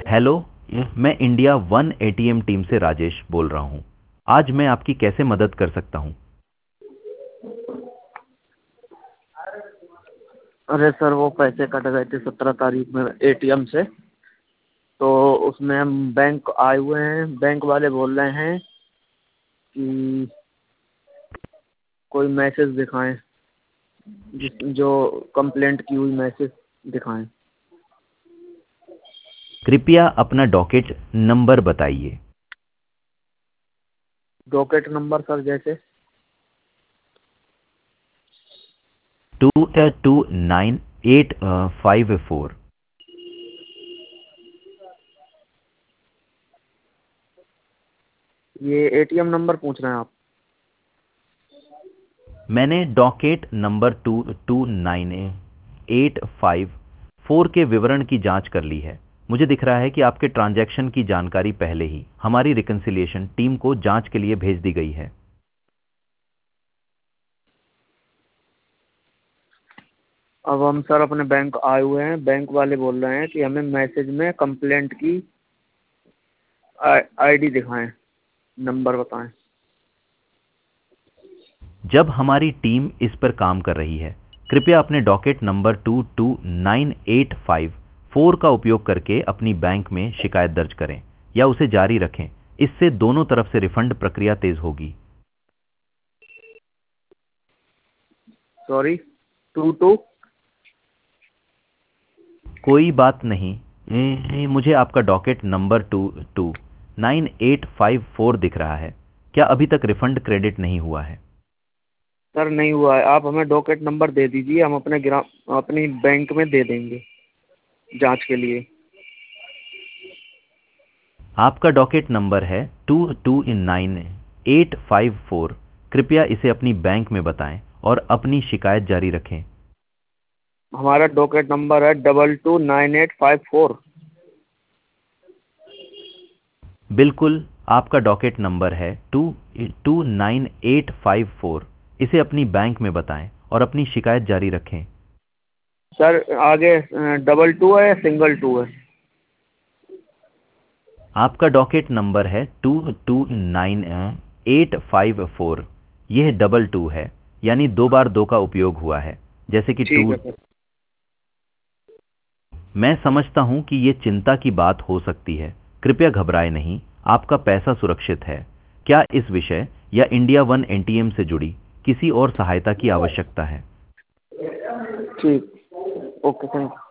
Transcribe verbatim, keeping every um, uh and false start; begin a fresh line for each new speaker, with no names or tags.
Hello, मैं India one ATM team से राजेश बोल रहा हूँ। आज मैं आपकी कैसे मदद कर सकता हूँ?
अरे सर, वो पैसे कट गए थे सत्रह तारीख में एटीएम से। तो उसमें हम बैंक आए हुए हैं। बैंक वाले बोल रहे हैं कि कोई मैसेज दिखाएं, जिस जो कंप्लेंट की हुई मैसेज दिखाएं।
कृपया अपना डॉकेट नंबर बताइए।
डॉकेट नंबर सर जैसे
two two nine eight five four.
ये एटीएम नंबर पूछ रहे हैं आप?
मैंने docket number two two nine eight five four के विवरण की जांच कर ली है। मुझे दिख रहा है कि आपके ट्रांजैक्शन की जानकारी पहले ही हमारी रिकंसिलिएशन टीम को जांच के लिए भेज दी गई है।
अब हम सर अपने बैंक आए हुए हैं। बैंक वाले बोल रहे हैं कि हमें मैसेज में कंप्लेंट की आईडी दिखाएं, नंबर बताएं।
जब हमारी टीम इस पर काम कर रही है, कृपया अपने docket number two two nine eight five four का उपयोग करके अपनी बैंक में शिकायत दर्ज करें या उसे जारी रखें। इससे दोनों तरफ से रिफंड प्रक्रिया तेज होगी।
सॉरी, टू टू
कोई बात नहीं। ए, ए, मुझे आपका docket number two two nine eight five four दिख रहा है। क्या अभी तक रिफंड क्रेडिट नहीं हुआ है?
सर नहीं हुआ है। आप हमें डॉकेट नंबर दे दीजिए, हम अपने ग्राम अपनी बैंक में दे देंगे जांच के लिए।
आपका डॉकेट नंबर है two two nine eight five four. कृपया इसे अपनी बैंक में बताएं और अपनी शिकायत जारी रखें।
हमारा डॉकेट नंबर है double two nine eight five four.
बिल्कुल, आपका डॉकेट नंबर है two two nine eight five four. इसे अपनी बैंक में बताएं और अपनी शिकायत जारी रखें।
सर आगे डबल टू है या सिंगल टू है?
आपका डॉकेट नंबर है two two nine eight five four. यह डबल टू है, यानी दो बार दो का उपयोग हुआ है, जैसे कि
ठीक
टू।
है सर।
मैं समझता हूं कि ये चिंता की बात हो सकती है। कृपया घबराएं नहीं, आपका पैसा सुरक्षित है। क्या इस विषय या इंडिया वन एटीएम से जुड़ी किसी और सहायता की आवश्यकता है?
ठीक, ओके, थैंक यू।